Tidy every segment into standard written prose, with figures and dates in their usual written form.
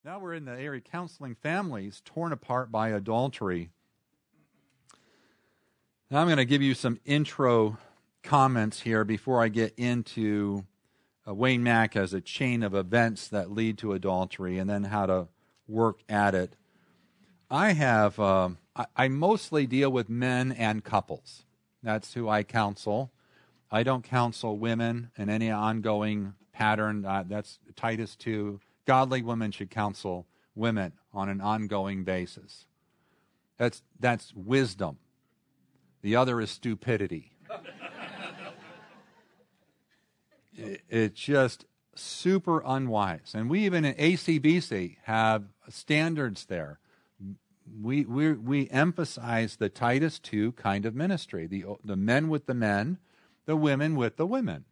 Now we're in the area counseling families torn apart by adultery. Now I'm going to give you some intro comments here before I get into Wayne Mack as a chain of events that lead to adultery and then how to work at it. I mostly deal with men and couples. That's who I counsel. I don't counsel women in any ongoing pattern. That's Titus 2. Godly women should counsel women on an ongoing basis. That's wisdom. The other is stupidity. It's just super unwise. And we even in ACBC have standards there. We emphasize the Titus 2 kind of ministry, the men with the men, the women with the women.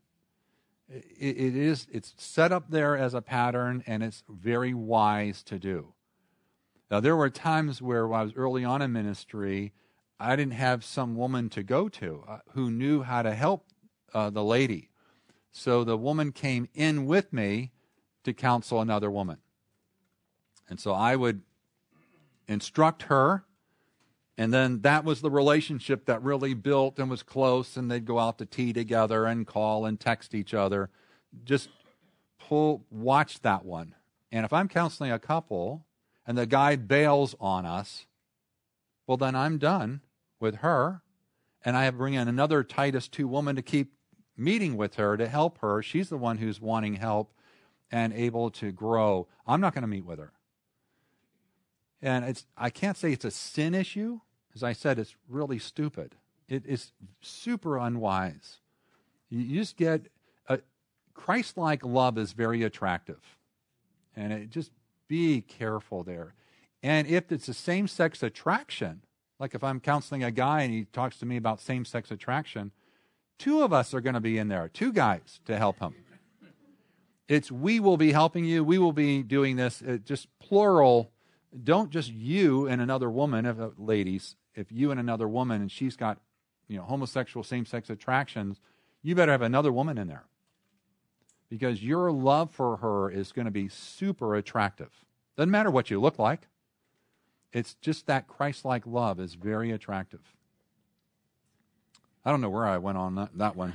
It's set up there as a pattern, and it's very wise to do. Now, there were times where when I was early on in ministry, I didn't have some woman to go to who knew how to help the lady. So the woman came in with me to counsel another woman. And so I would instruct her, and then that was the relationship that really built and was close, and they'd go out to tea together and call and text each other. Just watch that one. And if I'm counseling a couple and the guy bails on us, well, then I'm done with her, and I have to bring in another Titus 2 woman to keep meeting with her to help her. She's the one who's wanting help and able to grow. I'm not going to meet with her. And I can't say it's a sin issue. As I said, it's really stupid. It is super unwise. You just get Christ-like love is very attractive. And just be careful there. And if it's a same-sex attraction, like if I'm counseling a guy and he talks to me about same-sex attraction, two of us are going to be in there, two guys to help him. It's we will be helping you. We will be doing this, just plural. Don't just you and another woman, ladies, if you and another woman and she's got, homosexual same-sex attractions, you better have another woman in there. Because your love for her is going to be super attractive. Doesn't matter what you look like. It's just that Christ-like love is very attractive. I don't know where I went on that one.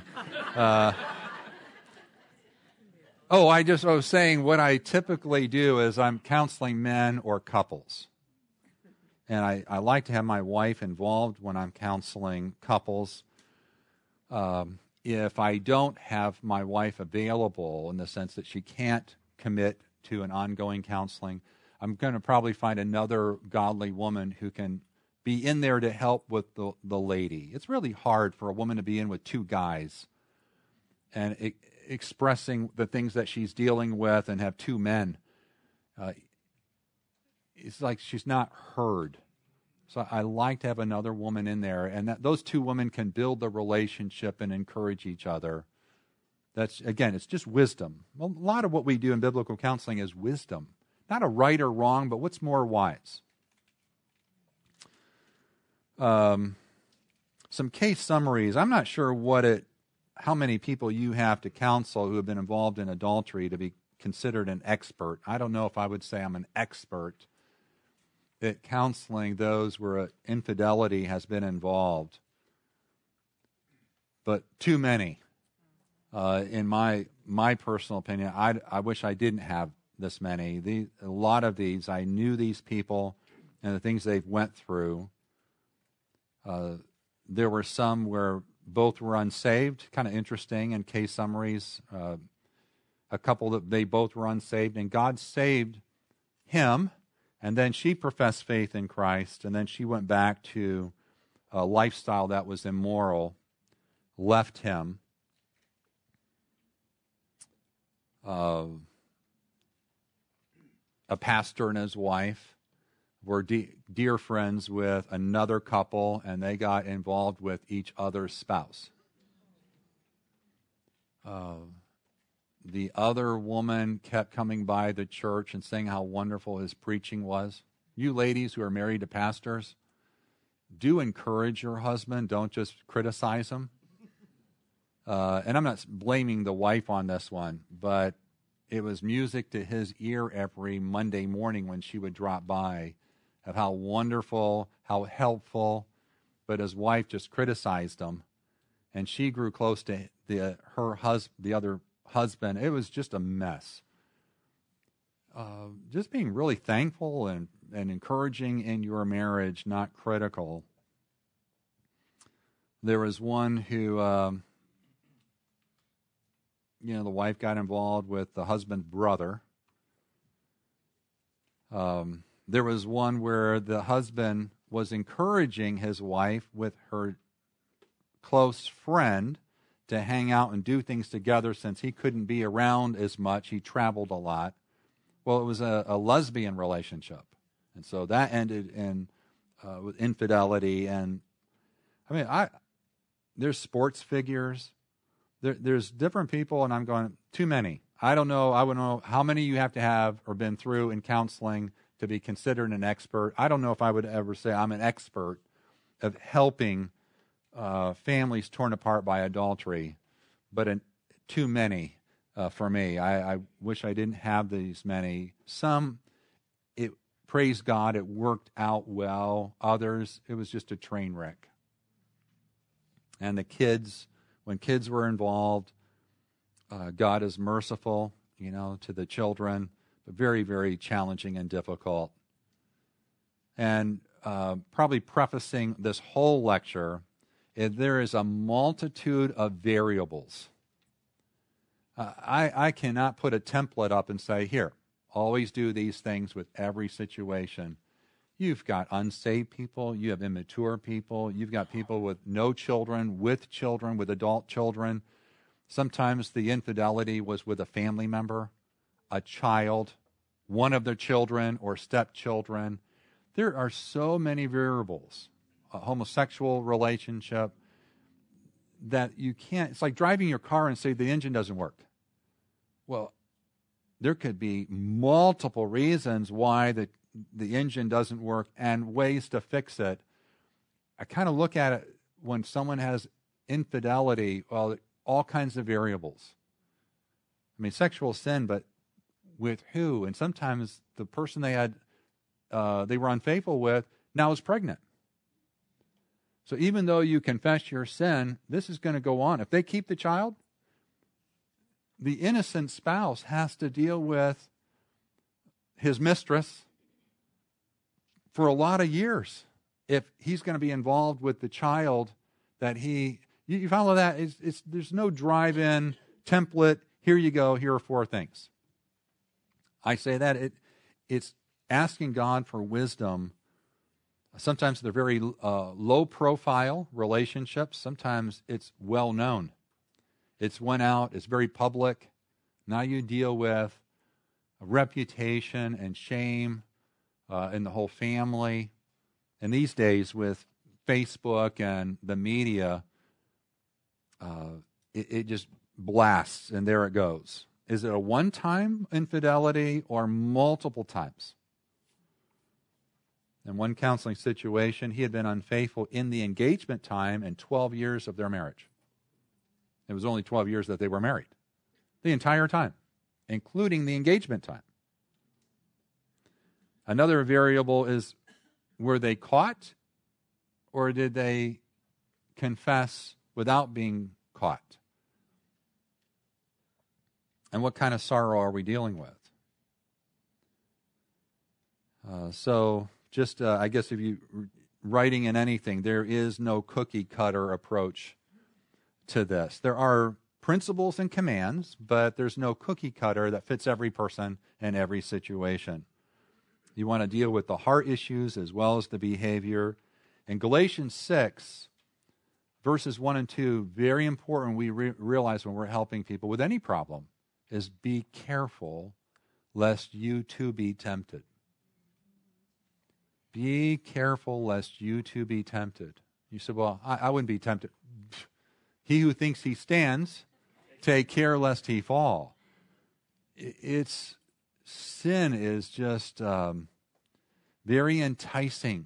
I was saying what I typically do is I'm counseling men or couples. And I like to have my wife involved when I'm counseling couples. If I don't have my wife available in the sense that she can't commit to an ongoing counseling, I'm going to probably find another godly woman who can be in there to help with the lady. It's really hard for a woman to be in with two guys and expressing the things that she's dealing with and have two men. It's like she's not heard. So I like to have another woman in there, and those two women can build the relationship and encourage each other. It's just wisdom. A lot of what we do in biblical counseling is wisdom. Not a right or wrong, but what's more wise. Some case summaries. I'm not sure how many people you have to counsel who have been involved in adultery to be considered an expert. I don't know if I would say I'm an expert at counseling those where infidelity has been involved, but too many. In my personal opinion, I wish I didn't have this many. A lot of these, I knew these people and the things they've went through. There were some where both were unsaved, kind of interesting in case summaries. A couple that they both were unsaved, and God saved him, and then she professed faith in Christ, and then she went back to a lifestyle that was immoral, left him. A pastor and his wife were dear friends with another couple, and they got involved with each other's spouse. The other woman kept coming by the church and saying how wonderful his preaching was. You ladies who are married to pastors, do encourage your husband. Don't just criticize him. And I'm not blaming the wife on this one, but it was music to his ear every Monday morning when she would drop by, of how wonderful, how helpful. But his wife just criticized him, and she grew close to the other husband. It was just a mess. Just being really thankful and encouraging in your marriage, not critical. There was one who, the wife got involved with the husband's brother. There was one where the husband was encouraging his wife with her close friend to hang out and do things together since he couldn't be around as much. He traveled a lot. Well, it was a lesbian relationship. And so that ended in with infidelity. And there's sports figures. There's different people, and I'm going, too many. I don't know. I wouldn't know how many you have to have or been through in counseling to be considered an expert. I don't know if I would ever say I'm an expert of helping families torn apart by adultery, but too many for me. I wish I didn't have these many. Some, praise God, it worked out well. Others, it was just a train wreck. And the kids, when kids were involved, God is merciful, to the children, but very, very challenging and difficult. And probably prefacing this whole lecture, there is a multitude of variables. I cannot put a template up and say, here, always do these things with every situation. You've got unsaved people, you have immature people, you've got people with no children, with adult children. Sometimes the infidelity was with a family member, a child, one of their children or stepchildren. There are so many variables. A homosexual relationship that you can't, it's like driving your car and say the engine doesn't work. Well, there could be multiple reasons why the engine doesn't work and ways to fix it. I kind of look at it when someone has infidelity, well, all kinds of variables. Sexual sin, but with who? And sometimes the person they were unfaithful with now is pregnant. So even though you confess your sin, this is going to go on. If they keep the child, the innocent spouse has to deal with his mistress for a lot of years if he's going to be involved with the child that you follow that? There's no drive-in template, here you go, here are 4 things. I say that it's asking God for wisdom. Sometimes they're very low-profile relationships. Sometimes it's well-known. It's went out, it's very public. Now you deal with a reputation and shame in the whole family. And these days with Facebook and the media, it just blasts, and there it goes. Is it a one-time infidelity or multiple times? In one counseling situation, he had been unfaithful in the engagement time and 12 years of their marriage. It was only 12 years that they were married. The entire time, including the engagement time. Another variable is, were they caught or did they confess without being caught? And what kind of sorrow are we dealing with? I guess if you writing in anything, there is no cookie cutter approach to this. There are principles and commands, but there's no cookie cutter that fits every person and every situation. You want to deal with the heart issues as well as the behavior. In Galatians 6, verses 1 and 2, very important we realize when we're helping people with any problem, is be careful lest you too be tempted. Be careful lest you too be tempted. You said, well, I wouldn't be tempted. He who thinks he stands, take care lest he fall. Sin is just very enticing.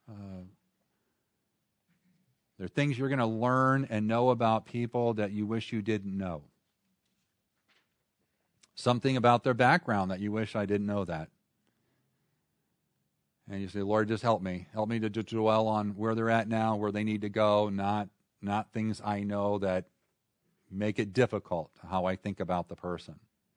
There are things you're going to learn and know about people that you wish you didn't know. something about their background that you wish I didn't know that. And you say, Lord, just help me. Help me to dwell on where they're at now, where they need to go, not things I know that make it difficult how I think about the person.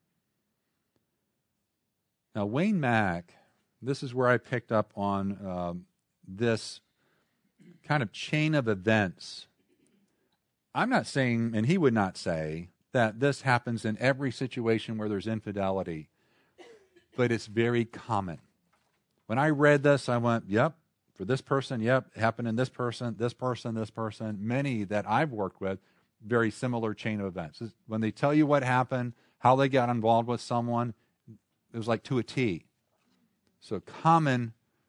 Now, Wayne Mack, this is where I picked up on this kind of chain of events. I'm not saying, and he would not say, that this happens in every situation where there's infidelity, but it's very common. When I read this, I went, yep, for this person, yep, it happened in this person, this person, this person. Many that I've worked with, very similar chain of events. When they tell you what happened, how they got involved with someone, it was like to a T. So common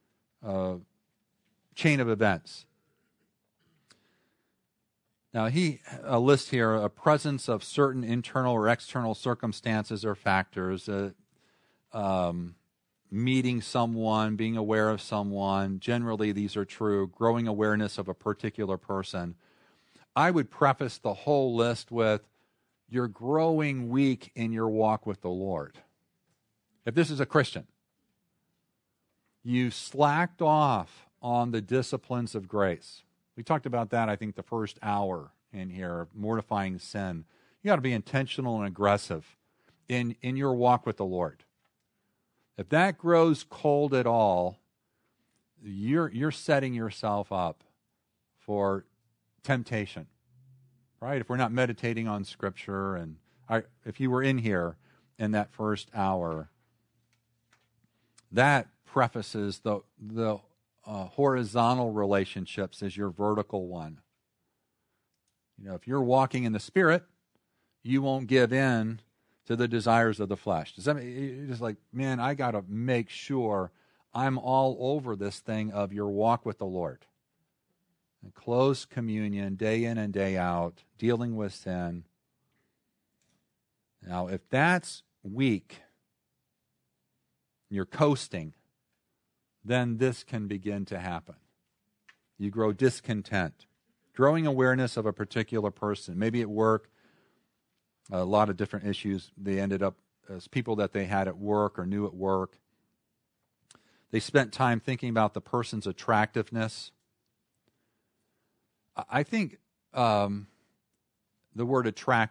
chain of events. Now he lists here a presence of certain internal or external circumstances or factors, meeting someone, being aware of someone. Generally, these are true. Growing awareness of a particular person. I would preface the whole list with, you're growing weak in your walk with the Lord. If this is a Christian, you slacked off on the disciplines of grace. We talked about that, I think, the first hour in here, mortifying sin. You got to be intentional and aggressive in your walk with the Lord. If that grows cold at all, you're setting yourself up for temptation, right? If we're not meditating on Scripture, and if you were in here in that first hour, that prefaces the horizontal relationships as your vertical one. You know, if you're walking in the Spirit, you won't give in to the desires of the flesh. Does that mean, you're just like, man, I got to make sure I'm all over this thing of your walk with the Lord. And close communion, day in and day out, dealing with sin. Now, if that's weak, you're coasting, then this can begin to happen. You grow discontent, growing awareness of a particular person, maybe at work. A lot of different issues. They ended up as people that they had at work or knew at work. They spent time thinking about the person's attractiveness. I think the word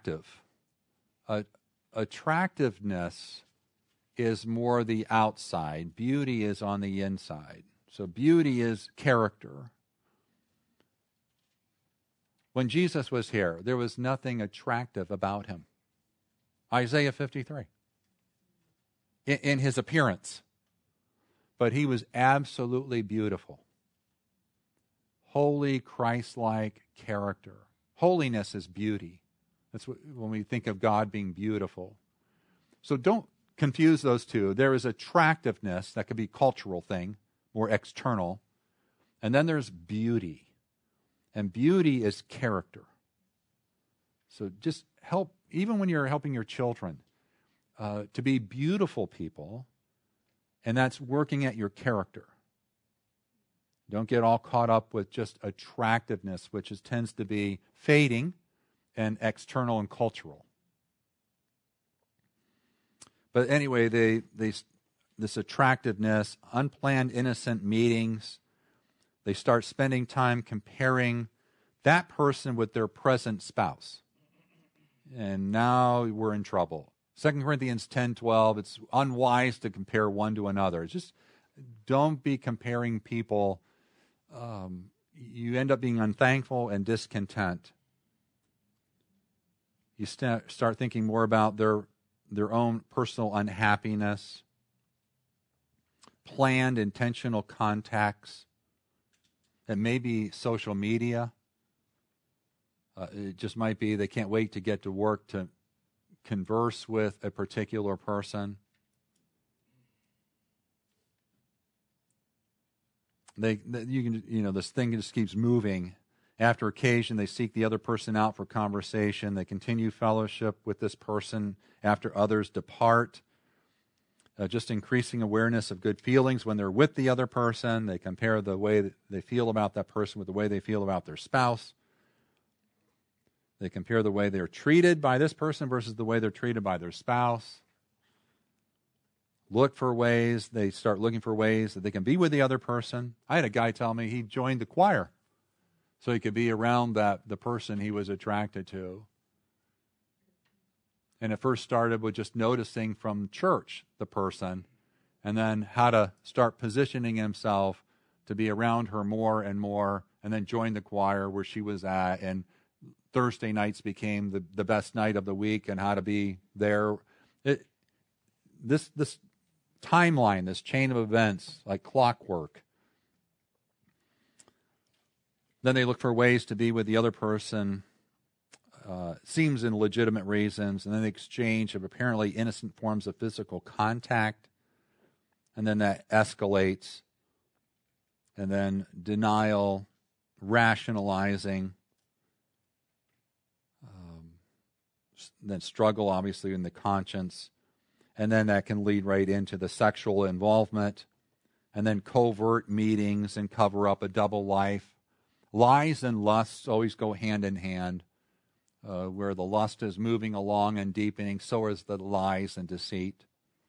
attractiveness is more the outside. Beauty is on the inside. So beauty is character. When Jesus was here, there was nothing attractive about him. Isaiah 53. In his appearance. But he was absolutely beautiful. Holy, Christ-like character. Holiness is beauty. That's when we think of God being beautiful. So don't confuse those two. There is attractiveness, that could be a cultural thing, more external. And then there's beauty. And beauty is character. So just help, even when you're helping your children, to be beautiful people, and that's working at your character. Don't get all caught up with just attractiveness, which tends to be fading and external and cultural. But anyway, this attractiveness, unplanned innocent meetings, they start spending time comparing that person with their present spouse. And now we're in trouble. 2 Corinthians 10:12, it's unwise to compare one to another. It's just don't be comparing people. You end up being unthankful and discontent. You start thinking more about their own personal unhappiness, planned intentional contacts. It may be social media. It just might be they can't wait to get to work to converse with a particular person. This thing just keeps moving. After occasion, they seek the other person out for conversation. They continue fellowship with this person after others depart. Just increasing awareness of good feelings when they're with the other person. They compare the way that they feel about that person with the way they feel about their spouse. They compare the way they're treated by this person versus the way they're treated by their spouse. They start looking for ways that they can be with the other person. I had a guy tell me he joined the choir so he could be around the person he was attracted to. And it first started with just noticing from church the person, and then how to start positioning himself to be around her more and more, and then join the choir where she was at, and Thursday nights became the best night of the week, and how to be there. This timeline, this chain of events, like clockwork. Then they look for ways to be with the other person, seems in legitimate reasons, and then the exchange of apparently innocent forms of physical contact, and then that escalates, and then denial, rationalizing, then struggle, obviously, in the conscience, and then that can lead right into the sexual involvement, and then covert meetings and cover up a double life. Lies and lusts always go hand in hand. Where the lust is moving along and deepening, so is the lies and deceit.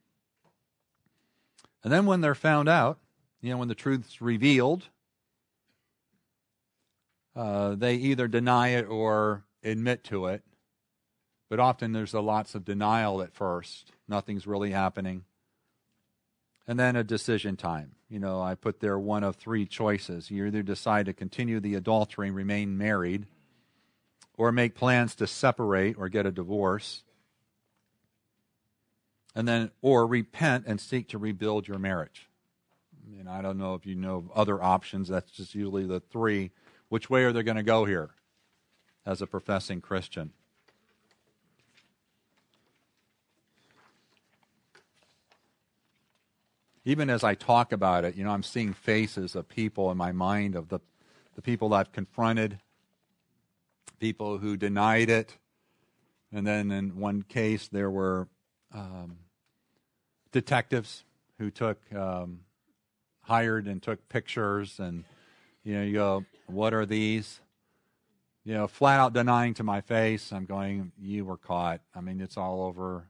And then when they're found out, when the truth's revealed, they either deny it or admit to it. But often there's lots of denial at first. Nothing's really happening. And then a decision time. I put there one of three choices. You either decide to continue the adultery and remain married, or make plans to separate or get a divorce, and then, or repent and seek to rebuild your marriage. I don't know if you know of other options. That's just usually the three. Which way are they going to go here as a professing Christian? Even as I talk about it, I'm seeing faces of people in my mind, of the people I've confronted, people who denied it. And then in one case, there were detectives who hired and took pictures. And, you go, what are these? Flat out denying to my face. I'm going, you were caught. It's all over.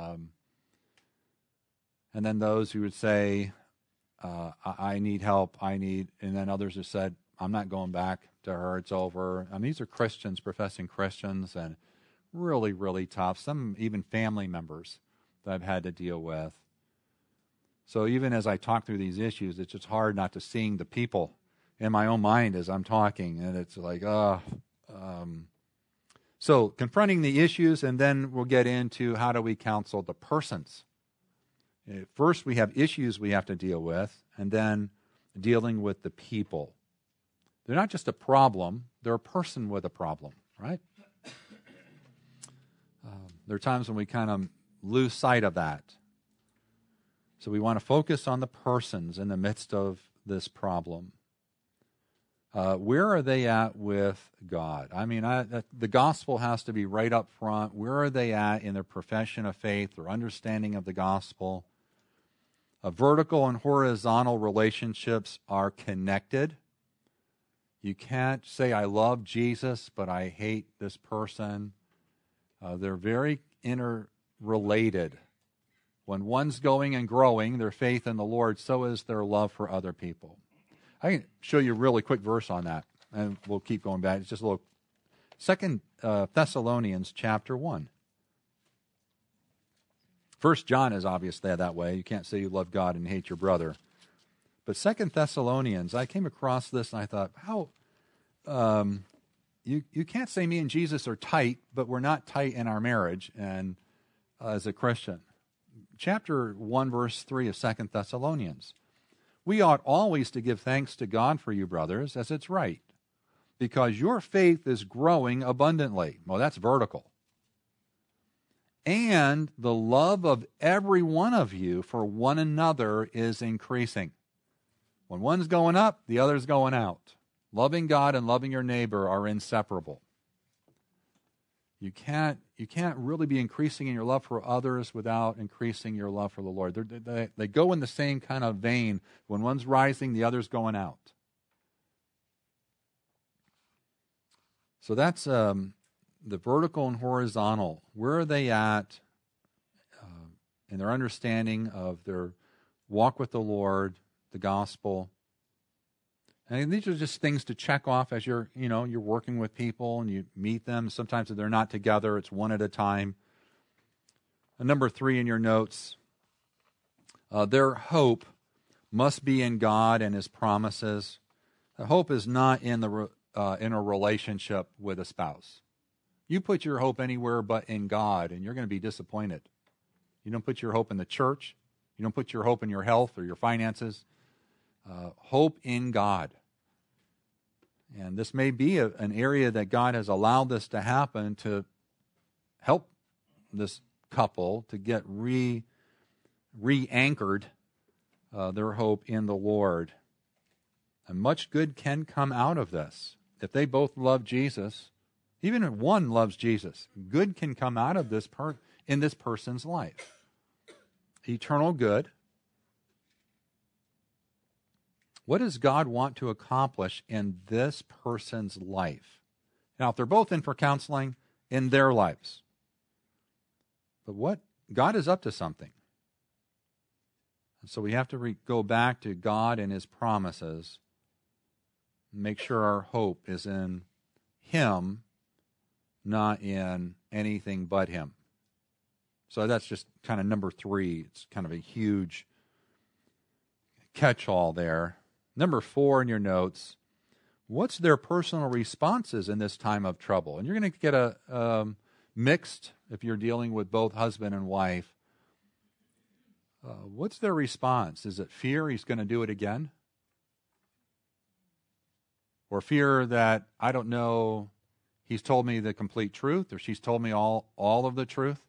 And then those who would say, I need help, and then others have said, I'm not going back to her, it's over. These are Christians, professing Christians, and really, really tough. Some even family members that I've had to deal with. So even as I talk through these issues, it's just hard not to seeing the people in my own mind as I'm talking, and it's like, So confronting the issues, and then we'll get into how do we counsel the persons. First, we have issues we have to deal with, and then dealing with the people. They're not just a problem, they're a person with a problem, right? There are times when we kind of lose sight of that. So we want to focus on the persons in the midst of this problem. Where are they at with God? The gospel has to be right up front. Where are they at in their profession of faith, their understanding of the gospel? Vertical and horizontal relationships are connected. You can't say, I love Jesus, but I hate this person. They're very interrelated. When one's going and growing, their faith in the Lord, so is their love for other people. I can show you a really quick verse on that, and we'll keep going back. It's just a little. 2 Thessalonians chapter 1. 1 John is obviously that way. You can't say you love God and hate your brother. But 2 Thessalonians, I came across this and I thought, how you can't say me and Jesus are tight, but we're not tight in our marriage and as a Christian. Chapter 1, verse 3 of 2 Thessalonians. We ought always to give thanks to God for you, brothers, as it's right, because your faith is growing abundantly. Well, that's vertical. And the love of every one of you for one another is increasing. When one's going up, the other's going out. Loving God and loving your neighbor are inseparable. You can't really be increasing in your love for others without increasing your love for the Lord. They go in the same kind of vein. When one's rising, the other's going out. So that's the vertical and horizontal. Where are they at in their understanding of their walk with the Lord, the gospel. And these are just things to check off as you're working with people and you meet them. Sometimes if they're not together, it's one at a time. And number 3 in your notes, their hope must be in God and His promises. The hope is not in a relationship with a spouse. You put your hope anywhere but in God, and you're going to be disappointed. You don't put your hope in the church. You don't put your hope in your health or your finances. Hope in God. And this may be an area that God has allowed this to happen to help this couple to get re-anchored their hope in the Lord. And much good can come out of this. If they both love Jesus, even if one loves Jesus, good can come out of this in this person's life. Eternal good. What does God want to accomplish in this person's life? Now, if they're both in for counseling, in their lives. But what? God is up to something. And so we have to go back to God and His promises. Make sure our hope is in Him, not in anything but Him. So that's just kind of number 3. It's kind of a huge catch-all there. Number 4 in your notes, what's their personal responses in this time of trouble? And you're going to get a mixed, if you're dealing with both husband and wife. What's their response? Is it fear he's going to do it again? Or fear that, I don't know, he's told me the complete truth, or she's told me all of the truth?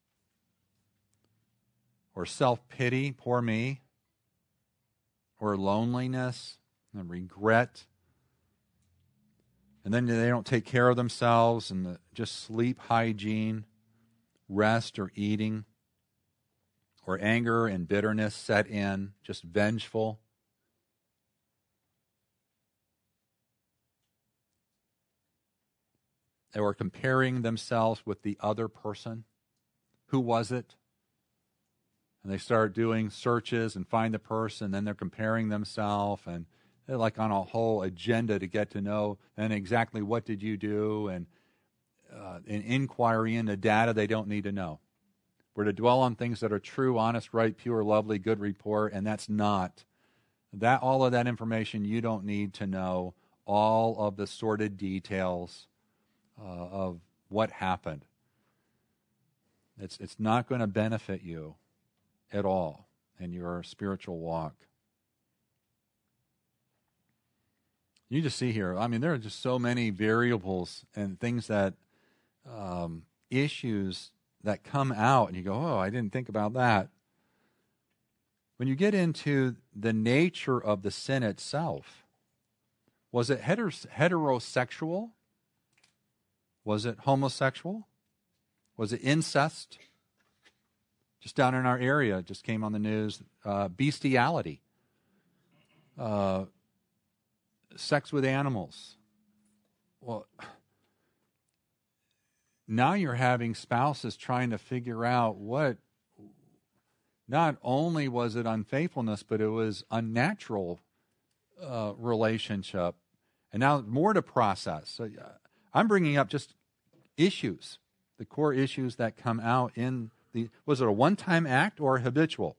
Or self-pity, poor me? Or loneliness and regret? And then they don't take care of themselves and just sleep hygiene, rest or eating, or anger and bitterness set in, just vengeful. They were comparing themselves with the other person. Who was it? And they start doing searches and find the person, then they're comparing themselves, and they're like on a whole agenda to get to know, and exactly what did you do, and an inquiry into data they don't need to know. We're to dwell on things that are true, honest, right, pure, lovely, good report, and that's not. All of that information you don't need to know, all of the sordid details of what happened. It's not going to benefit you at all in your spiritual walk. You just see here, I mean, there are just so many variables and things that, issues that come out, and you go, oh, I didn't think about that. When you get into the nature of the sin itself, was it heterosexual? Was it homosexual? Was it incest? Just down in our area, just came on the news, bestiality, sex with animals. Well, now you're having spouses trying to figure out what, not only was it unfaithfulness, but it was unnatural relationship. And now more to process. So I'm bringing up just issues, the core issues that come out in was it a one-time act or habitual?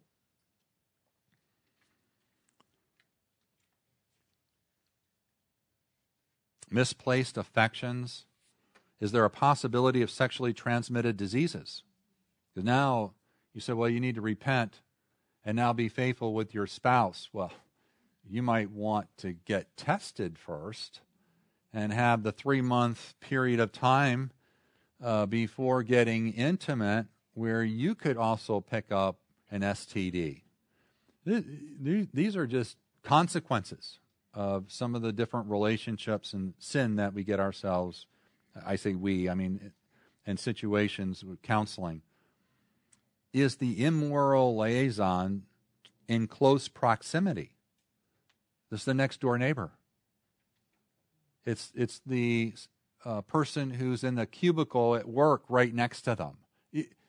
Misplaced affections. Is there a possibility of sexually transmitted diseases? Because now you say, well, you need to repent and now be faithful with your spouse. Well, you might want to get tested first and have the 3-month period of time before getting intimate, where you could also pick up an STD. These are just consequences of some of the different relationships and sin that we get ourselves, I say we, I mean, in situations with counseling. Is the immoral liaison in close proximity? This is the next door neighbor. It's the person who's in the cubicle at work right next to them.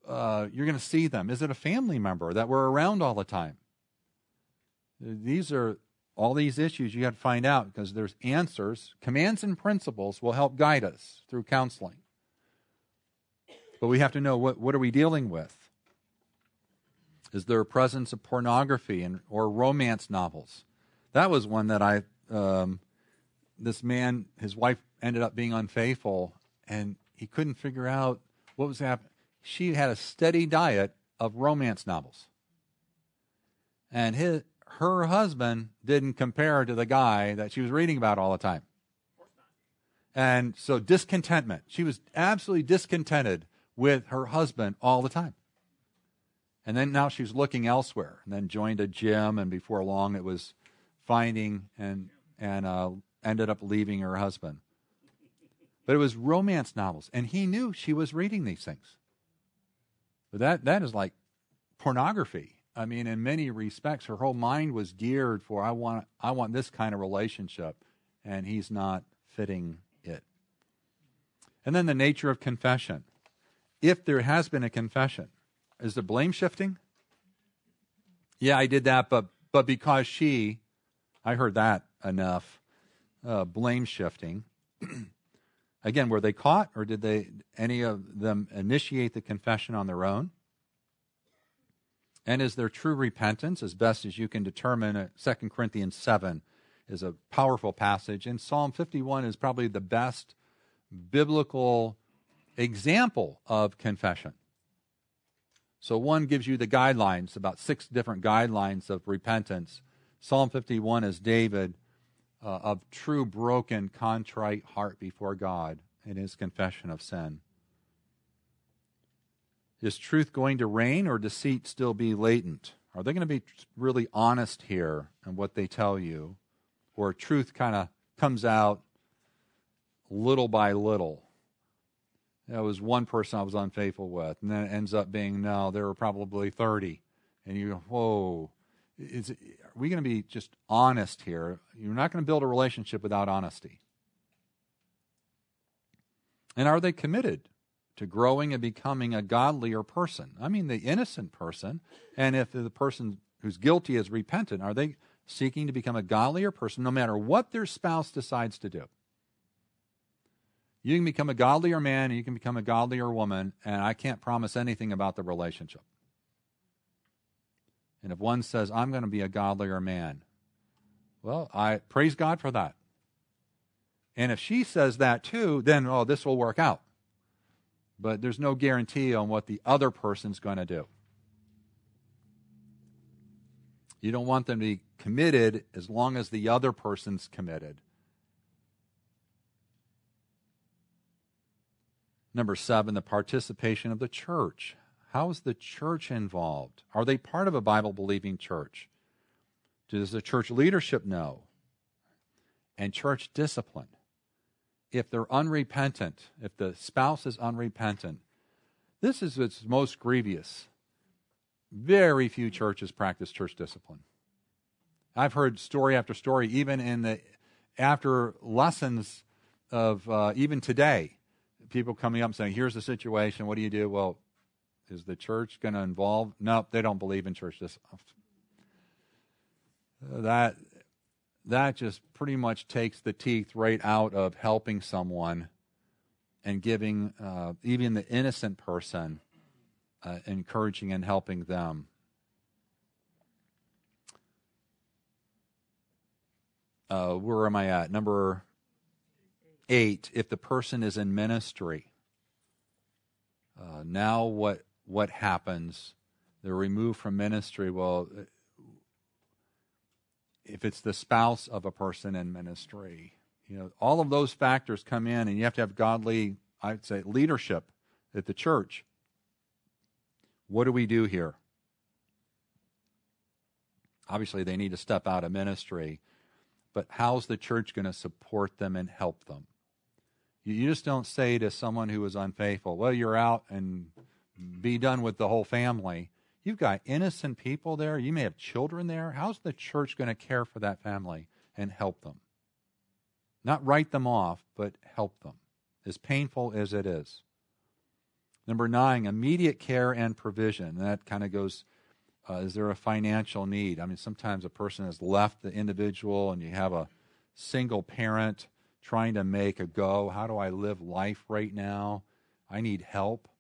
you're going to see them? Is it a family member that we're around all the time? These are all these issues you have to find out because there's answers. Commands and principles will help guide us through counseling. But we have to know what are we dealing with? Is there a presence of pornography or romance novels? That was one that this man, his wife ended up being unfaithful, and he couldn't figure out what was happening. She had a steady diet of romance novels. And her husband didn't compare to the guy that she was reading about all the time. And so discontentment. She was absolutely discontented with her husband all the time. And then now she's looking elsewhere, and then joined a gym, and before long it was finding and ended up leaving her husband. But it was romance novels, and he knew she was reading these things. But that is like pornography. I mean, in many respects, her whole mind was geared for, I want this kind of relationship, and he's not fitting it. And then the nature of confession. If there has been a confession, is the blame shifting? Yeah, I did that, but because I heard that enough. Blame shifting. Again, were they caught, or did any of them initiate the confession on their own? And is there true repentance, as best as you can determine? 2 Corinthians 7 is a powerful passage, and Psalm 51 is probably the best biblical example of confession. So one gives you the guidelines, about 6 different guidelines of repentance. Psalm 51 is David of true broken, contrite heart before God in his confession of sin. Is truth going to reign, or deceit still be latent? Are they going to be really honest here in what they tell you, or truth kind of comes out little by little? There was one person I was unfaithful with, and then it ends up being, no, there were probably 30. And you go, whoa, are we going to be just honest here? You're not going to build a relationship without honesty. And are they committed to growing and becoming a godlier person? I mean, the innocent person, and if the person who's guilty is repentant, are they seeking to become a godlier person no matter what their spouse decides to do? You can become a godlier man, and you can become a godlier woman, and I can't promise anything about the relationship. And if one says, I'm going to be a godlier man, well, I praise God for that. And if she says that too, then, this will work out. But there's no guarantee on what the other person's going to do. You don't want them to be committed as long as the other person's committed. Number 7, the participation of the church. How is the church involved? Are they part of a Bible-believing church? Does the church leadership know? And church discipline. If they're unrepentant, if the spouse is unrepentant, this is what's most grievous. Very few churches practice church discipline. I've heard story after story, even after lessons of even today, people coming up and saying, here's the situation, what do you do? Well, is the church going to involve? No, they don't believe in church discipline. That just pretty much takes the teeth right out of helping someone and giving even the innocent person encouraging and helping them. Where am I at? Number 8, if the person is in ministry. Now what happens? They're removed from ministry. Well, if it's the spouse of a person in ministry, all of those factors come in, and you have to have godly, I'd say, leadership at the church. What do we do here? Obviously, they need to step out of ministry, but how's the church going to support them and help them? You just don't say to someone who is unfaithful, well, you're out and be done with the whole family. You've got innocent people there. You may have children there. How's the church going to care for that family and help them? Not write them off, but help them, as painful as it is. Number 9, immediate care and provision. And that kind of goes, is there a financial need? I mean, sometimes a person has left the individual and you have a single parent trying to make a go. How do I live life right now? I need help.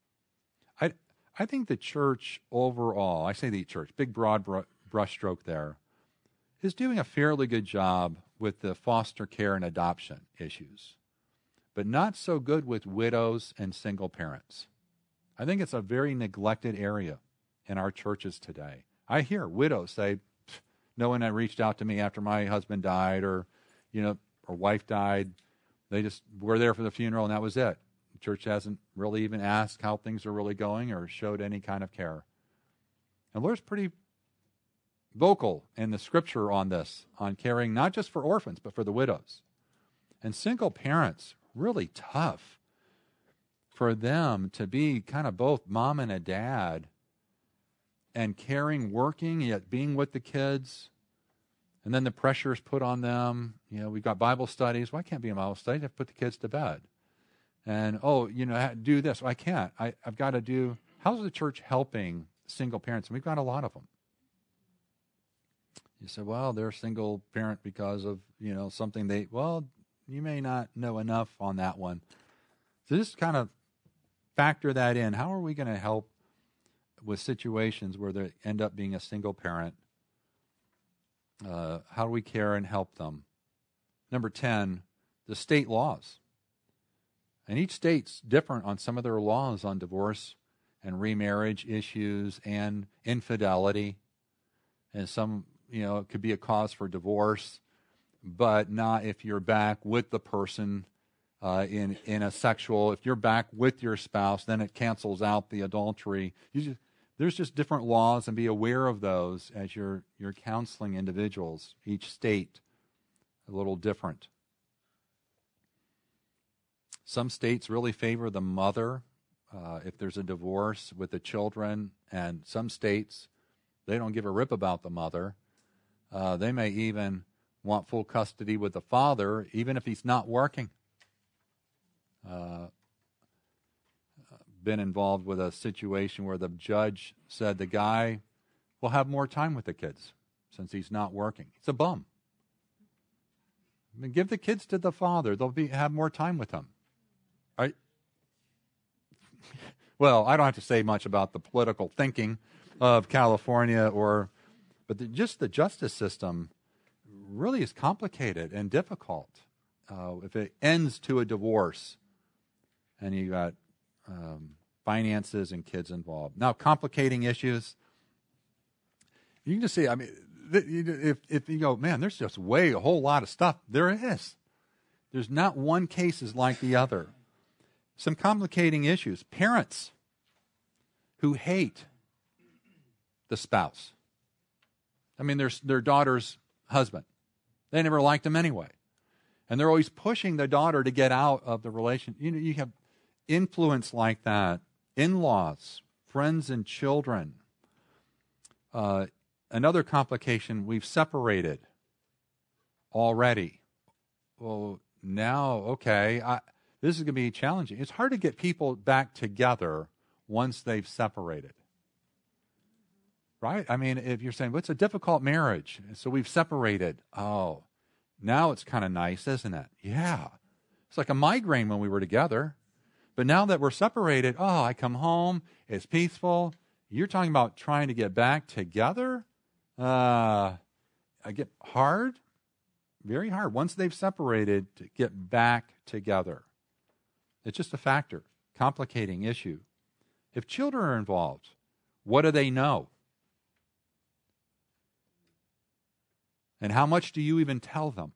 I think the church overall, I say the church, big broad brushstroke there, is doing a fairly good job with the foster care and adoption issues, but not so good with widows and single parents. I think it's a very neglected area in our churches today. I hear widows say, no one had reached out to me after my husband died or wife died. They just were there for the funeral and that was it. The church hasn't really even asked how things are really going or showed any kind of care. And the Lord's pretty vocal in the scripture on this, on caring not just for orphans, but for the widows. And single parents, really tough for them to be kind of both mom and a dad and caring, working, yet being with the kids. And then the pressure is put on them. We've got Bible studies. Well, I can't be in Bible study. I have to put the kids to bed. And, do this. Well, I can't. I've got to do. How's the church helping single parents? And we've got a lot of them. You say, well, they're a single parent because of, something you may not know enough on that one. So just kind of factor that in. How are we going to help with situations where they end up being a single parent? How do we care and help them? Number 10, the state laws. And each state's different on some of their laws on divorce and remarriage issues and infidelity. And some, it could be a cause for divorce, but not if you're back with the person in a sexual. If you're back with your spouse, then it cancels out the adultery. There's just different laws, and be aware of those as you're counseling individuals. Each state a little different. Some states really favor the mother if there's a divorce with the children, and some states, they don't give a rip about the mother. They may even want full custody with the father, even if he's not working. Been involved with a situation where the judge said the guy will have more time with the kids since he's not working. It's a bum. I mean, give the kids to the father. They'll have more time with them. Well, I don't have to say much about the political thinking of California, but just the justice system really is complicated and difficult. If it ends to a divorce, and you got finances and kids involved. Now, complicating issues. You can just see, if you go, man, there's just a whole lot of stuff. There is. There's not one case is like the other. Some complicating issues. Parents who hate the spouse. Their daughter's husband. They never liked him anyway. And they're always pushing the daughter to get out of the relation. You have influence like that. In-laws, friends and children. Another complication, we've separated already. Well, now, okay, this is going to be challenging. It's hard to get people back together once they've separated. Right? If you're saying, well, it's a difficult marriage, so we've separated. Oh, now it's kind of nice, isn't it? Yeah. It's like a migraine when we were together. But now that we're separated, I come home, it's peaceful. You're talking about trying to get back together? I get hard, very hard. Once they've separated, to get back together. It's just a factor, complicating issue. If children are involved, what do they know? And how much do you even tell them?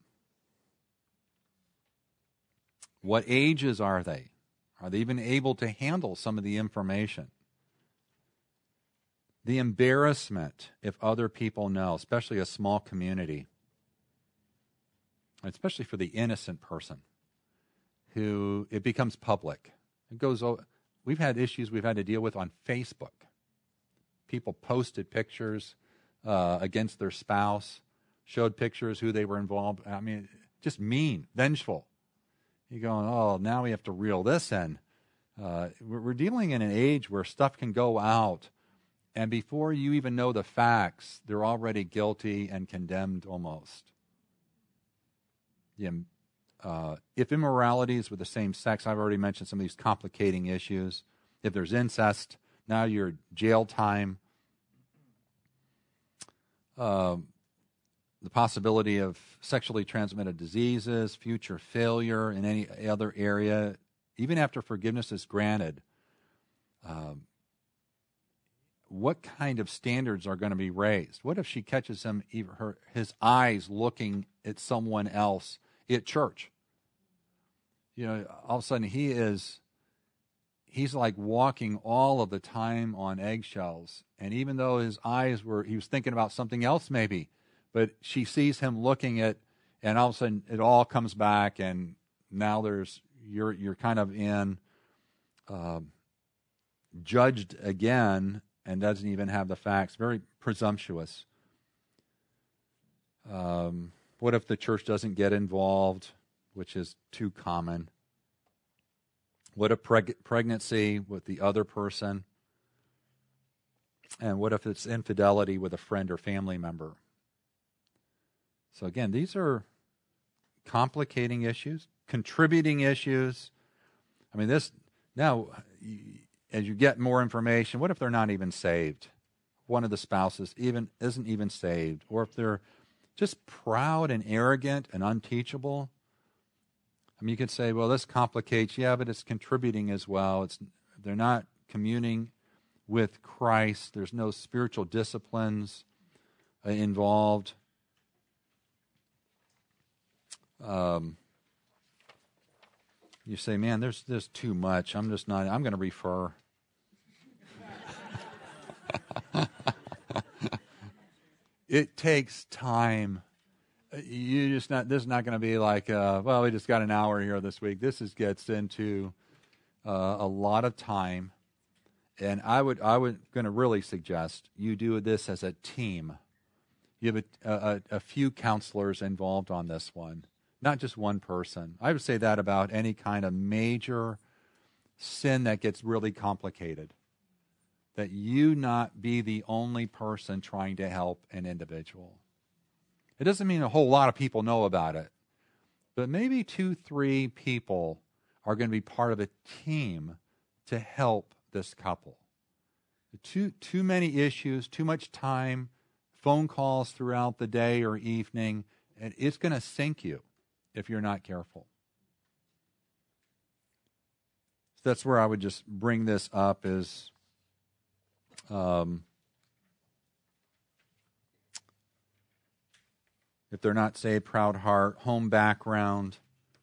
What ages are they? Are they even able to handle some of the information? The embarrassment if other people know, especially a small community, especially for the innocent person who it becomes public. It goes. We've had issues we've had to deal with on Facebook. People posted pictures against their spouse, showed pictures who they were involved. Just mean, vengeful. You're going, now we have to reel this in. We're dealing in an age where stuff can go out, and before you even know the facts, they're already guilty and condemned almost. If immorality is with the same sex, I've already mentioned some of these complicating issues. If there's incest, now you're jail time. The possibility of sexually transmitted diseases, future failure in any other area, even after forgiveness is granted. What kind of standards are going to be raised? What if she catches him, his eyes looking at someone else at church? All of a sudden he's like walking all of the time on eggshells. And even though his eyes he was thinking about something else maybe, but she sees him looking at, and all of a sudden it all comes back, and now you're kind of in judged again, and doesn't even have the facts. Very presumptuous. What if the church doesn't get involved, which is too common? What if pregnancy with the other person? And what if it's infidelity with a friend or family member? So again, these are complicating issues, contributing issues. I mean, this now, as you get more information, what if they're not even saved? One of the spouses isn't even saved, or if they're just proud and arrogant and unteachable. I mean, you could say, well, this complicates, but it's contributing as well. They're not communing with Christ. There's no spiritual disciplines involved. You say, man, there's too much. I'm going to refer. It takes time. This is not going to be like, well, we just got an hour here this week. This gets into a lot of time. And I would going to really suggest you do this as a team. You have a few counselors involved on this one, not just one person. I would say that about any kind of major sin that gets really complicated, that you not be the only person trying to help an individual. It doesn't mean a whole lot of people know about it, but maybe 2-3 people are going to be part of a team to help this couple. Too many issues, too much time, phone calls throughout the day or evening, and it's going to sink you if you're not careful. So that's where I would just bring this up is if they're not saved, proud heart, home background.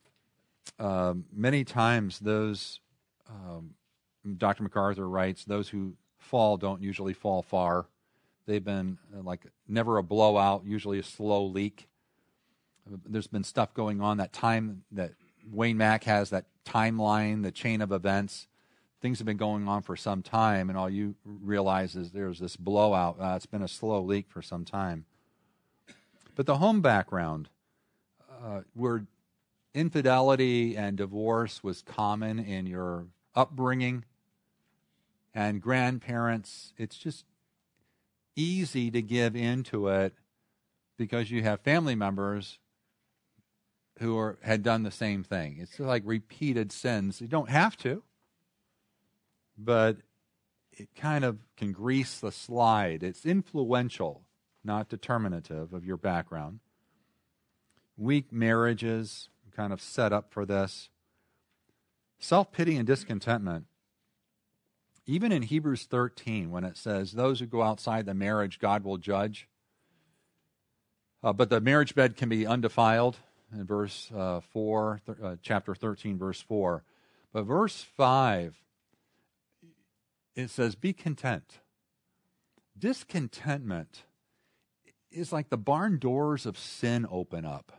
Many times those, Dr. MacArthur writes, those who fall don't usually fall far. They've been never a blowout, usually a slow leak. There's been stuff going on that time that Wayne Mack has, that timeline, the chain of events. Things have been going on for some time, and all you realize is there's this blowout. It's been a slow leak for some time. But the home background, where infidelity and divorce was common in your upbringing, and grandparents, it's just easy to give into it because you have family members who had done the same thing. It's like repeated sins. You don't have to, but it kind of can grease the slide. It's influential, not determinative of your background. Weak marriages kind of set up for this. Self-pity and discontentment. Even in Hebrews 13, when it says, those who go outside the marriage, God will judge. But the marriage bed can be undefiled, in verse 4, chapter 13, verse 4. But verse 5, it says, be content. Discontentment is like the barn doors of sin open up.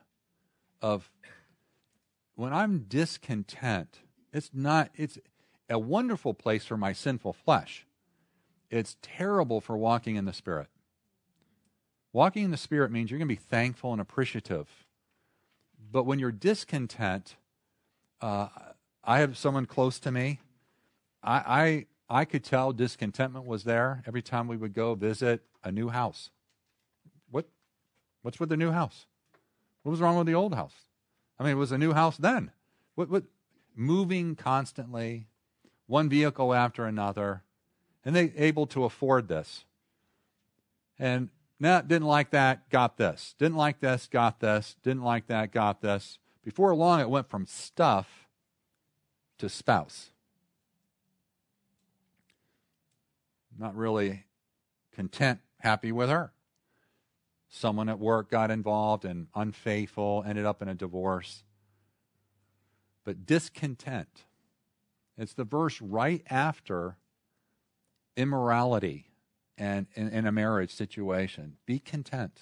When I'm discontent, it's a wonderful place for my sinful flesh. It's terrible for walking in the Spirit. Walking in the Spirit means you're going to be thankful and appreciative. But when you're discontent, I have someone close to me I could tell discontentment was there every time we would go visit a new house. What's with the new house? What was wrong with the old house? I mean, it was a new house then. What moving constantly, one vehicle after another, and they able to afford this. And now didn't like that, got this. Didn't like this, got this. Didn't like that, got this. Before long, it went from stuff to spouse. Not really content, happy with her. Someone at work got involved and unfaithful, ended up in a divorce. But discontent. It's the verse right after immorality and in a marriage situation. Be content.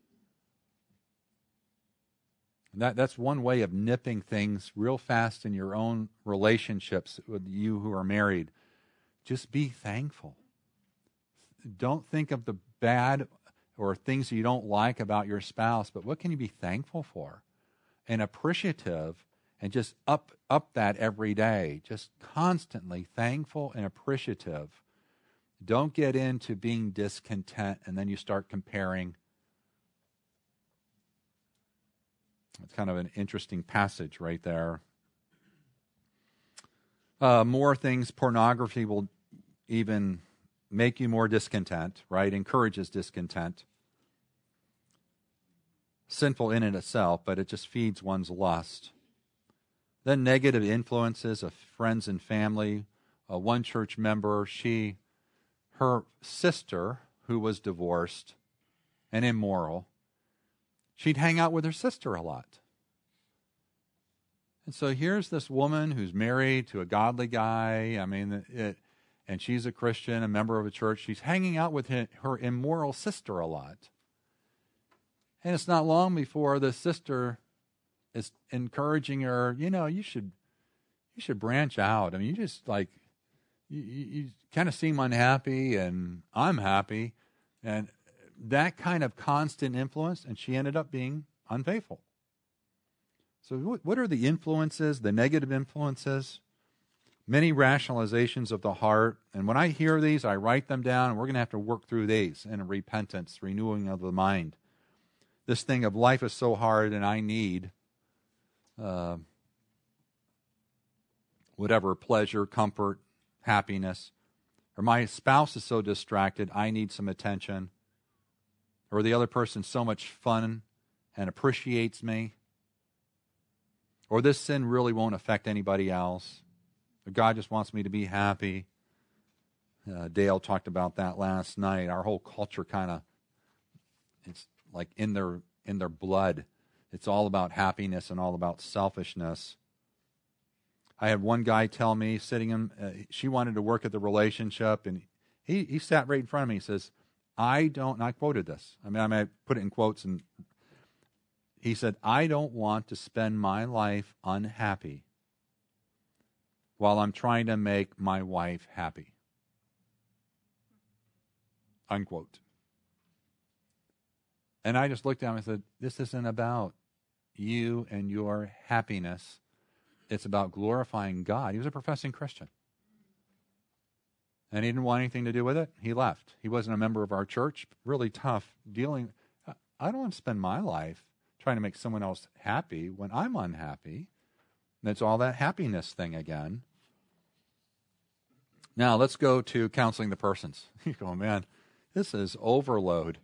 That's one way of nipping things real fast in your own relationships with you who are married. Just be thankful. Don't think of the bad or things you don't like about your spouse, but what can you be thankful for and appreciative, and just up that every day, just constantly thankful and appreciative. Don't get into being discontent and then you start comparing. It's kind of an interesting passage right there. More things, pornography will even make you more discontent, right? Encourages discontent. Sinful in and itself, but it just feeds one's lust. Then negative influences of friends and family. One church member, her sister, who was divorced and immoral, she'd hang out with her sister a lot. And so here's this woman who's married to a godly guy. I mean, and she's a Christian, a member of a church. She's hanging out with her immoral sister a lot. And it's not long before the sister is encouraging her, you should branch out. I mean, you just you kind of seem unhappy, and I'm happy. And that kind of constant influence, and she ended up being unfaithful. So what are the influences, the negative influences? Many rationalizations of the heart. And when I hear these, I write them down, and we're going to have to work through these in repentance, renewing of the mind. This thing of life is so hard, and I need whatever pleasure, comfort, happiness. Or my spouse is so distracted, I need some attention. Or the other person's so much fun and appreciates me. Or this sin really won't affect anybody else. Or God just wants me to be happy. Dale talked about that last night. Our whole culture it's like in their blood. It's all about happiness and all about selfishness. I had one guy tell me, she wanted to work at the relationship, and he sat right in front of me. He says, and I quoted this. I mean, put it in quotes, and he said, I don't want to spend my life unhappy while I'm trying to make my wife happy. Unquote. And I just looked at him and said, this isn't about you and your happiness. It's about glorifying God. He was a professing Christian. And he didn't want anything to do with it. He left. He wasn't a member of our church. Really tough dealing. I don't want to spend my life trying to make someone else happy when I'm unhappy. And it's all that happiness thing again. Now, let's go to counseling the persons. You go, man, this is overload.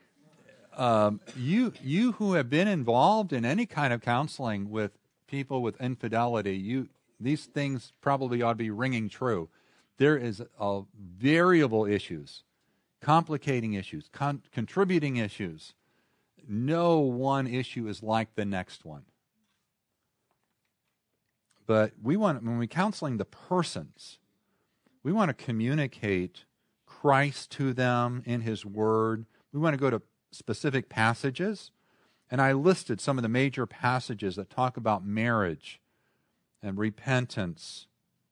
You who have been involved in any kind of counseling with people with infidelity, these things probably ought to be ringing true. There is variable issues, complicating issues, contributing issues. No one issue is like the next one. But when we're counseling the persons, we want to communicate Christ to them in His Word. We want to go to specific passages. And I listed some of the major passages that talk about marriage and repentance,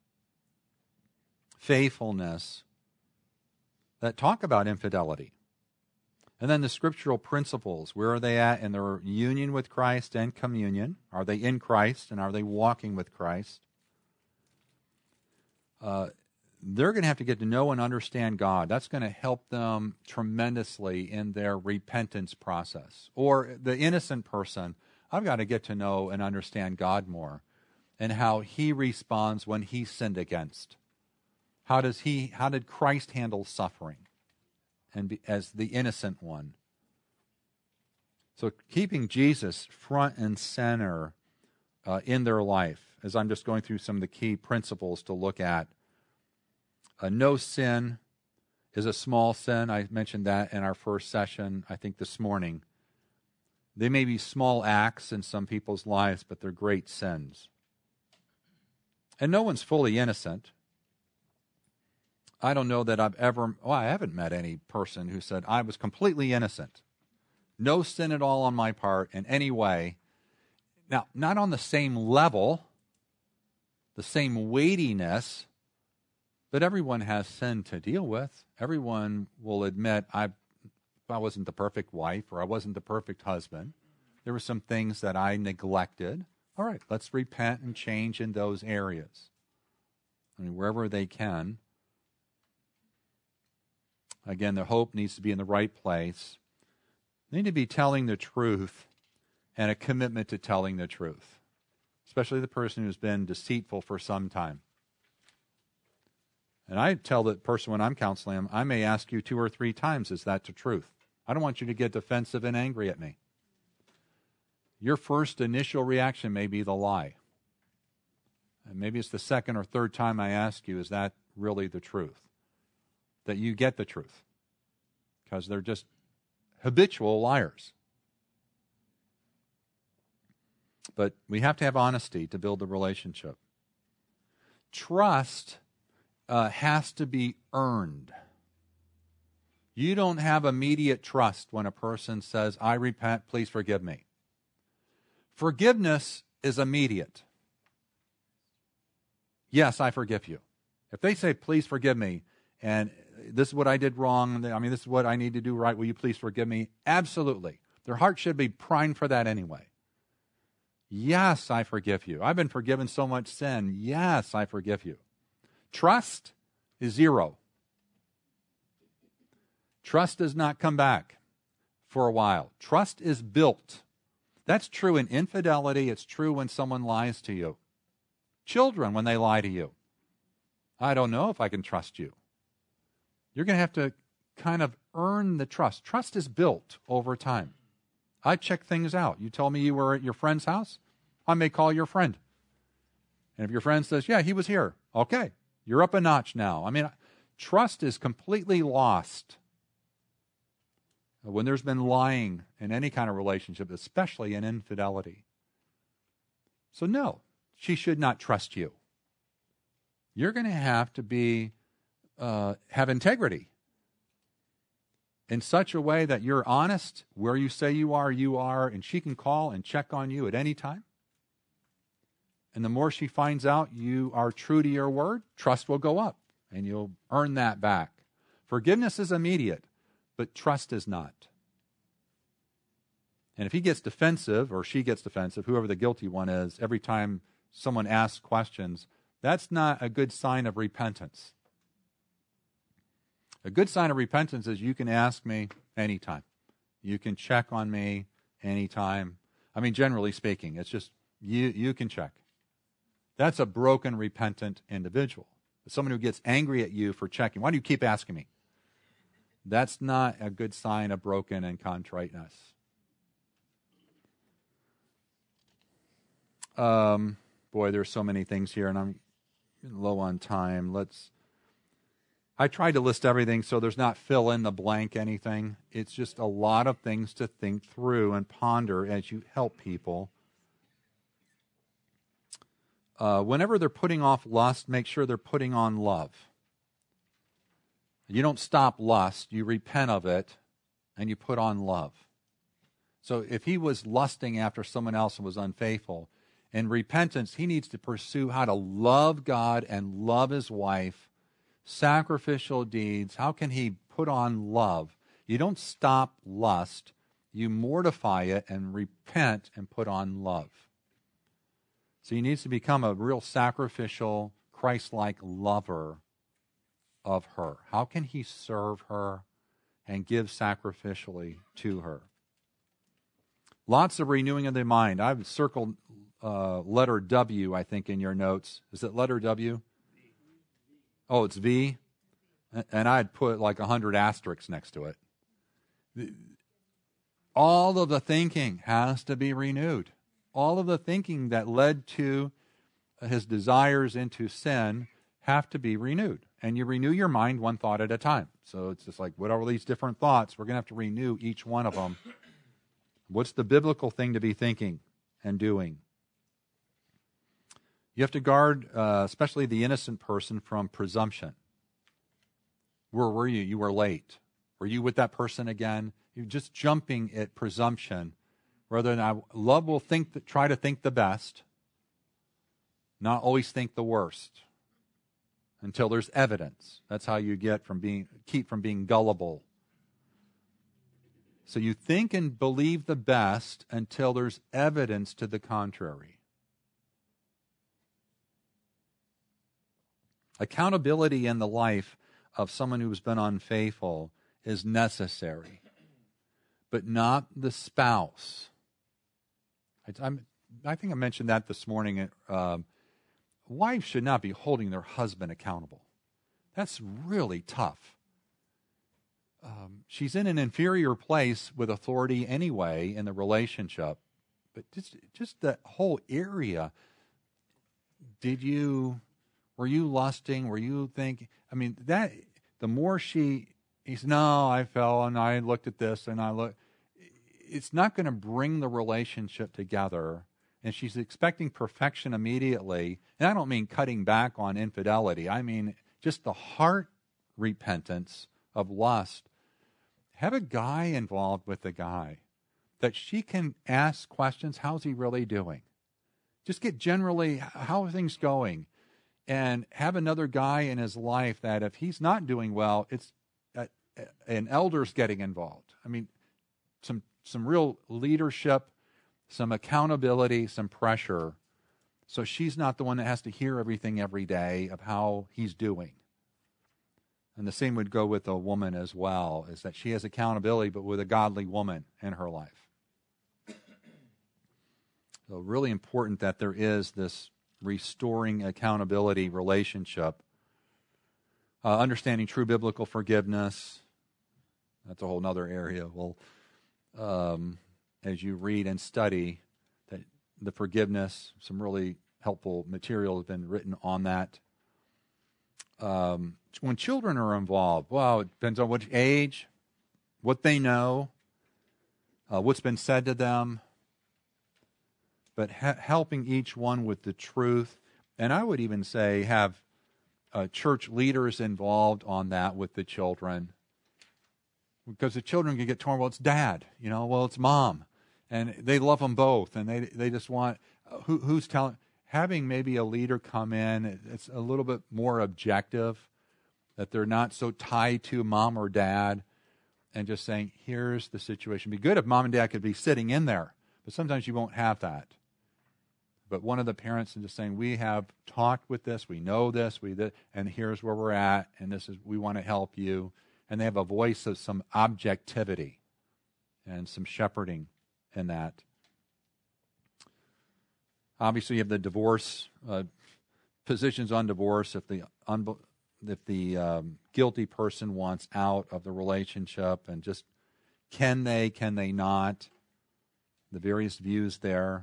faithfulness, that talk about infidelity. And then the scriptural principles. Where are they at in their union with Christ and communion? Are they in Christ, and are they walking with Christ? they're going to have to get to know and understand God. That's going to help them tremendously in their repentance process. Or the innocent person, I've got to get to know and understand God more and how he responds when he's sinned against. How did Christ handle suffering as the innocent one? So keeping Jesus front and center in their life, as I'm just going through some of the key principles to look at. No sin is a small sin. I mentioned that in our first session, I think this morning. They may be small acts in some people's lives, but they're great sins. And no one's fully innocent. I don't know that I haven't met any person who said, I was completely innocent. No sin at all on my part in any way. Now, not on the same level, the same weightiness, but everyone has sin to deal with. Everyone will admit, I wasn't the perfect wife or I wasn't the perfect husband. There were some things that I neglected. All right, let's repent and change in those areas. I mean, wherever they can. Again, the hope needs to be in the right place. They need to be telling the truth and a commitment to telling the truth, especially the person who's been deceitful for some time. And I tell the person when I'm counseling them, I may ask you 2 or 3 times, is that the truth? I don't want you to get defensive and angry at me. Your first initial reaction may be the lie. And maybe it's the second or third time I ask you, is that really the truth? That you get the truth. Because they're just habitual liars. But we have to have honesty to build the relationship. Trust has to be earned. You don't have immediate trust when a person says, I repent, please forgive me. Forgiveness is immediate. Yes, I forgive you. If they say, please forgive me, and this is what I did wrong, this is what I need to do right, will you please forgive me? Absolutely. Their heart should be primed for that anyway. Yes, I forgive you. I've been forgiven so much sin. Yes, I forgive you. Trust is 0. Trust does not come back for a while. Trust is built. That's true in infidelity. It's true when someone lies to you. Children, when they lie to you. I don't know if I can trust you. You're going to have to kind of earn the trust. Trust is built over time. I check things out. You tell me you were at your friend's house, I may call your friend. And if your friend says, yeah, he was here. Okay, you're up a notch now. Trust is completely lost when there's been lying in any kind of relationship, especially in infidelity. So no, she should not trust you. You're going to have to have integrity in such a way that you're honest. Where you say you are, and she can call and check on you at any time. And the more she finds out you are true to your word, trust will go up, and you'll earn that back. Forgiveness is immediate, but trust is not. And if he gets defensive, or she gets defensive, whoever the guilty one is, every time someone asks questions, that's not a good sign of repentance. A good sign of repentance is you can ask me anytime. You can check on me anytime. Generally speaking, it's just you can check. That's a broken, repentant individual. Someone who gets angry at you for checking. Why do you keep asking me? That's not a good sign of broken and contriteness. Boy, there's so many things here, and I'm low on time. I tried to list everything so there's not fill in the blank anything. It's just a lot of things to think through and ponder as you help people. Whenever they're putting off lust, make sure they're putting on love. You don't stop lust, you repent of it, and you put on love. So if he was lusting after someone else and was unfaithful, in repentance, he needs to pursue how to love God and love his wife, sacrificial deeds. How can he put on love? You don't stop lust, you mortify it and repent and put on love. So he needs to become a real sacrificial, Christ-like lover of her? How can he serve her and give sacrificially to her? Lots of renewing of the mind. I've circled letter W, I think, in your notes. Is it letter W? Oh, it's V? And I'd put like 100 asterisks next to it. All of the thinking has to be renewed. All of the thinking that led to his desires into sin have to be renewed. And you renew your mind one thought at a time. So it's just like, what are these different thoughts? We're going to have to renew each one of them. What's the biblical thing to be thinking and doing? You have to guard, especially the innocent person, from presumption. Where were you? You were late. Were you with that person again? You're just jumping at presumption. Rather than love will try to think the best, not always think the worst, until there's evidence. That's how you keep from being gullible. So you think and believe the best until there's evidence to the contrary. Accountability in the life of someone who's been unfaithful is necessary, but not the spouse. I think I mentioned that this morning. Wives should not be holding their husband accountable. That's really tough. She's in an inferior place with authority anyway in the relationship, but just that whole area. Were you lusting? Were you thinking? I mean, that the more he said, no, I fell and I looked at this and I looked. It's not going to bring the relationship together. And she's expecting perfection immediately. And I don't mean cutting back on infidelity. I mean just the heart repentance of lust. Have a guy involved with the guy that she can ask questions. How's he really doing? Just get generally, how are things going? And have another guy in his life that if he's not doing well, it's an elder's getting involved. I mean, some real leadership, some accountability, some pressure. So she's not the one that has to hear everything every day of how he's doing. And the same would go with a woman as well, is that she has accountability, but with a godly woman in her life. So really important that there is this restoring accountability relationship. Understanding true biblical forgiveness. That's a whole other area. Well, as you read and study that the forgiveness, some really helpful material has been written on that. When children are involved, well, it depends on which age, what they know, what's been said to them, but helping each one with the truth. And I would even say have church leaders involved on that with the children. Because the children can get torn, well, it's dad, well, it's mom. And they love them both. And they just want, who's telling, having maybe a leader come in, it's a little bit more objective, that they're not so tied to mom or dad, and just saying, here's the situation. It'd be good if mom and dad could be sitting in there, but sometimes you won't have that. But one of the parents is just saying, we have talked with this, we know this, and here's where we're at, and we want to help you. And they have a voice of some objectivity and some shepherding in that. Obviously, you have the divorce, positions on divorce. If the guilty person wants out of the relationship, and just can they not, the various views there.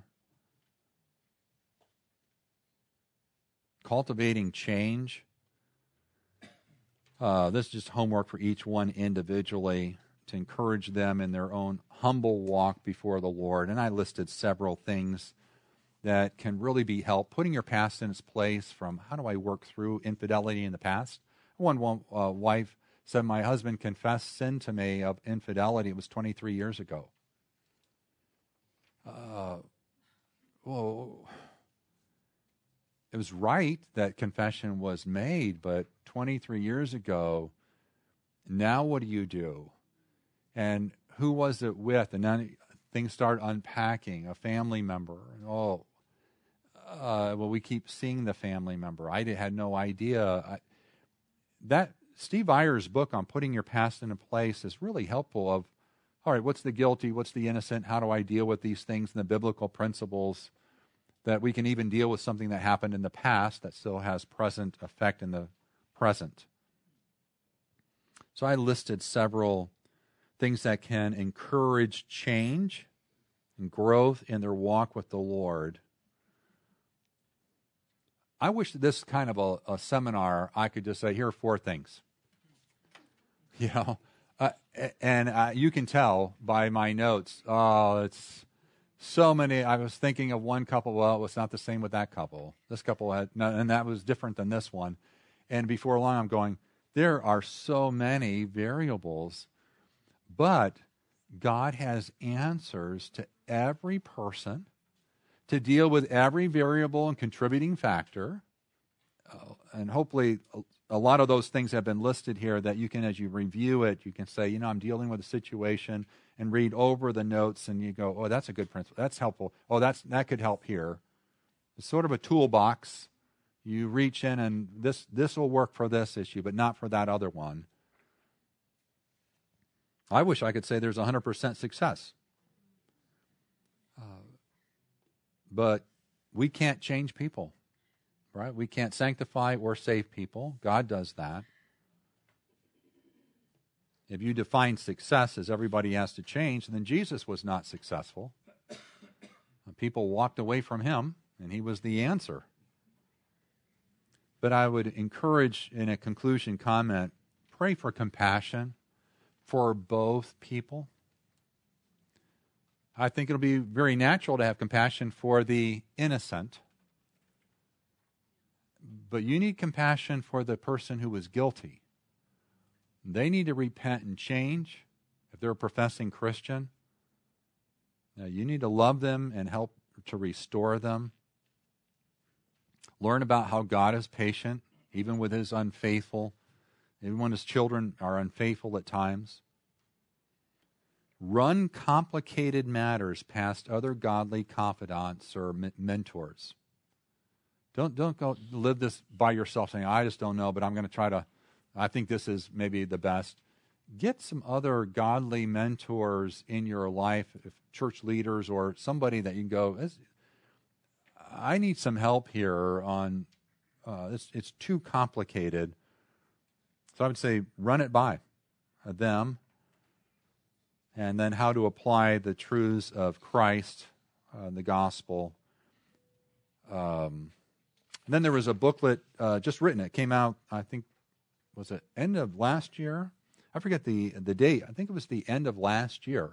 Cultivating change. This is just homework for each one individually to encourage them in their own humble walk before the Lord. And I listed several things that can really be helped. Putting your past in its place, from how do I work through infidelity in the past? One wife said, my husband confessed sin to me of infidelity. It was 23 years ago. It was right that confession was made, but 23 years ago, now what do you do? And who was it with? And then things start unpacking. A family member. Well, we keep seeing the family member. I had no idea. That Steve Eyer's book on putting your past into place is really helpful of, all right, what's the guilty, what's the innocent, how do I deal with these things and the biblical principles that we can even deal with something that happened in the past that still has present effect in the present. So I listed several things that can encourage change and growth in their walk with the Lord. I wish that this kind of a seminar, I could just say, here are 4 things. You know, and you can tell by my notes, it's so many. I was thinking of one couple, well, it was not the same with that couple. This couple had, and that was different than this one. And before long, I'm going, there are so many variables, but God has answers to every person to deal with every variable and contributing factor. And hopefully a lot of those things have been listed here that you can, as you review it, you can say, you know, I'm dealing with a situation, and read over the notes and you go, oh, that's a good principle. That's helpful. Oh, that could help here. It's sort of a toolbox. You reach in and this will work for this issue, but not for that other one. I wish I could say there's 100% success. But we can't change people, right? We can't sanctify or save people. God does that. If you define success as everybody has to change, then Jesus was not successful. People walked away from him, and he was the answer. But I would encourage, in a conclusion comment, pray for compassion for both people. I think it'll be very natural to have compassion for the innocent, but you need compassion for the person who was guilty. They need to repent and change if they're a professing Christian. Now, you need to love them and help to restore them. Learn about how God is patient, even with his unfaithful, even when his children are unfaithful at times. Run complicated matters past other godly confidants or mentors. Don't go live this by yourself saying, I just don't know, but I'm going to try to, I think this is maybe the best. Get some other godly mentors in your life, if church leaders or somebody that you can go, I need some help here on, it's too complicated. So I would say run it by them, and then how to apply the truths of Christ, the gospel. And then there was a booklet just written. It came out, I think, was it end of last year? I forget the date. I think it was the end of last year.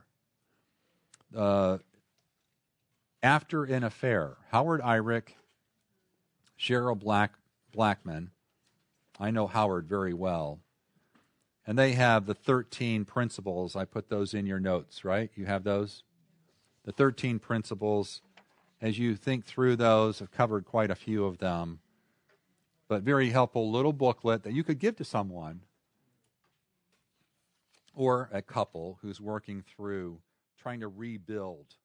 After an Affair. Howard Eyrick, Cheryl Blackman. I know Howard very well. And they have the 13 principles. I put those in your notes, right? You have those? The 13 principles. As you think through those, I've covered quite a few of them. But very helpful little booklet that you could give to someone or a couple who's working through trying to rebuild